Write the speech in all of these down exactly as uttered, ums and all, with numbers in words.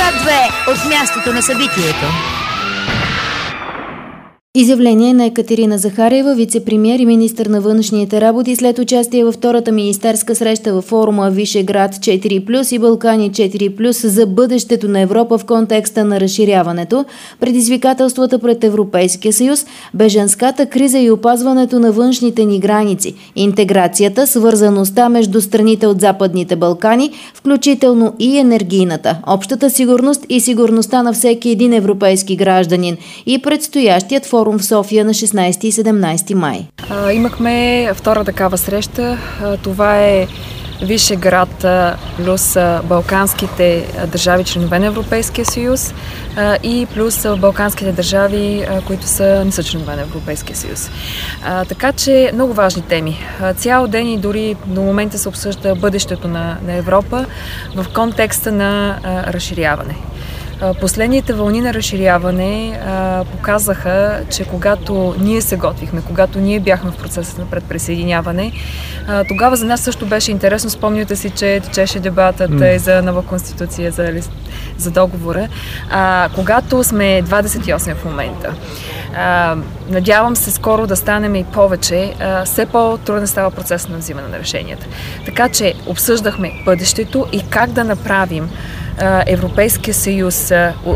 две от мястото на събитието. Изявление на Екатерина Захариева, вице-премиер и министър на външните работи, след участие във втората министерска среща във форума Вишеград четири плюс и Балкани четири плюс за бъдещето на Европа в контекста на разширяването, предизвикателствата пред Европейския съюз, бежанската криза и опазването на външните ни граници, интеграцията, свързаността между страните от Западните Балкани, включително и енергийната, общата сигурност и сигурността на всеки един европейски гражданин и предстоящият форум в София на шестнайсети и седемнайсети май. А, имахме втора такава среща. А, това е Вишеград плюс балканските държави, членове на Европейския съюз, а, и плюс балканските държави, а, които са не са членове на Европейския съюз. А, така че много важни теми. А, цял ден и дори до момента се обсъжда бъдещето на, на Европа в контекста на а, разширяване. Последните вълни на разширяване а, показаха, че когато ние се готвихме, когато ние бяхме в процеса на предприсъединяване, а, тогава за нас също беше интересно. Спомняте си, че течеше дебатът mm. за нова конституция, за, за договора. А, когато сме двадесет и осем в момента, а, надявам се скоро да станем и повече, а, все по-труден става процес на взимане на решенията. Така че обсъждахме бъдещето и как да направим Европейския съюз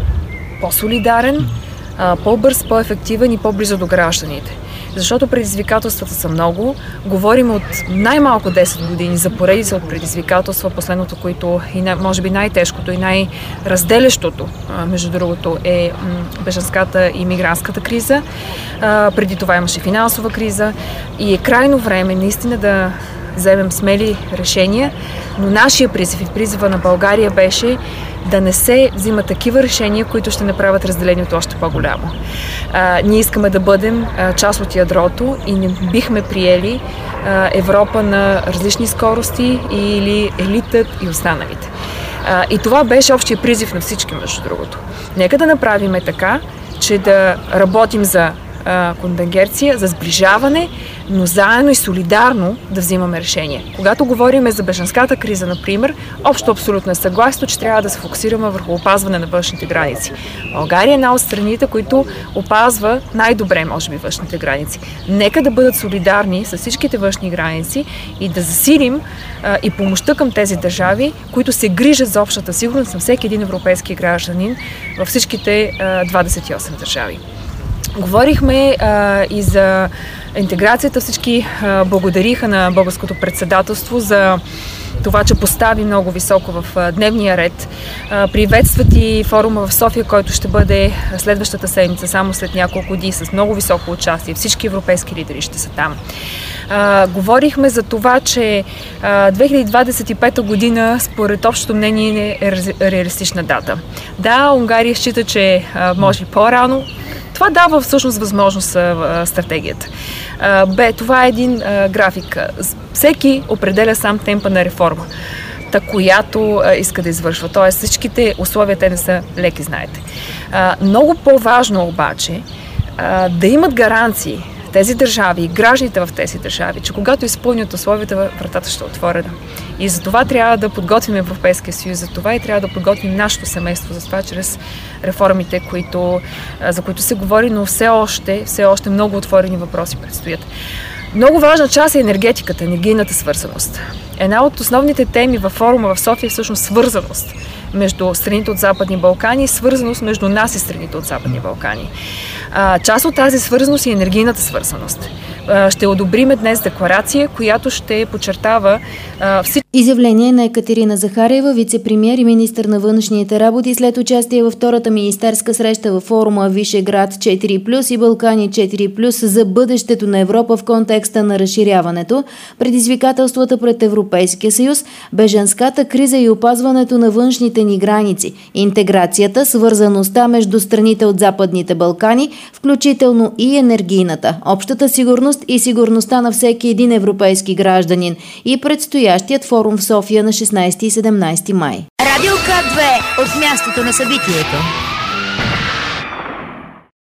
по-солидарен, по-бърз, по-ефективен и по-близо до гражданите. Защото предизвикателствата са много. Говорим от най-малко десет години за поредица от предизвикателства. Последното, което и може би най-тежкото и най-разделящото, между другото, е бежанската и мигрантската криза. Преди това имаше финансова криза и е крайно време наистина да вземем смели решения, но нашия призив и призива на България беше да не се взимат такива решения, които ще направят разделението още по-голямо. А, ние искаме да бъдем а, част от ядрото и не бихме приели а, Европа на различни скорости или елитът и останалите. А, и това беше общия призив на всички, между другото. Нека да направим така, че да работим за конвергенция, за сближаване, но заедно и солидарно да взимаме решения. Когато говорим за бежанската криза, например, общо абсолютно е съгласно, че трябва да се фокусираме върху опазване на външните граници. България е една от страните, които опазва най-добре, може би, външните граници. Нека да бъдат солидарни с всичките външни граници и да засилим а, и помощта към тези държави, които се грижат за общата сигурност на всеки един европейски гражданин във всичките а, двадесет и осем държави. Говорихме а, и за интеграцията. Всички а, благодариха на българското председателство за това, че постави много високо в а, дневния ред. А, приветстват и форума в София, който ще бъде следващата седмица, само след няколко дни, с много високо участие. Всички европейски лидери ще са там. А, говорихме за това, че а, две хиляди двадесет и пета година, според общото мнение, е реалистична дата. Да, Унгария счита, че а, може по-рано. Това дава всъщност възможност а, стратегията. А, бе, това е един а, график. Всеки определя сам темпа на реформа, та, която а, иска да извършва. Тоест всичките условия, те не са леки, знаете. А, много по-важно обаче а, да имат гаранции тези държави и гражданите в тези държави, че когато изпълнят условията, вратата ще е отворена. И за това трябва да подготвим Европейския съюз, за това и трябва да подготвим нашето семейство, за това чрез реформите, които, за които се говори, но все още, все още много отворени въпроси предстоят. Много важна част е енергетиката, енергийната свързаност. Една от основните теми във форума в София е всъщност свързаност между страните от Западни Балкани и свързаност между нас и страните от Западни Балкани. А, част от тази свързаност е енергийната свързаност. А, ще одобриме днес декларация, която ще подчертава а, всички... Изявление на Екатерина Захариева, вице-премиер и министър на външните работи, след участие във втората министерска среща във форума Вишеград четири плюс и Балкани четири плюс за бъдещето на Европа в контекста на разширяването, предизвикателствата пред Европейския съюз, бежанската криза и опазването на външните ни граници, интеграцията, свързаността между страните от Западните Балкани, включително и енергийната, общата сигурност и сигурността на всеки един европейски гражданин и предстоящият форум в София на шестнайсети и седемнайсети май. Радио К две от мястото на събитието.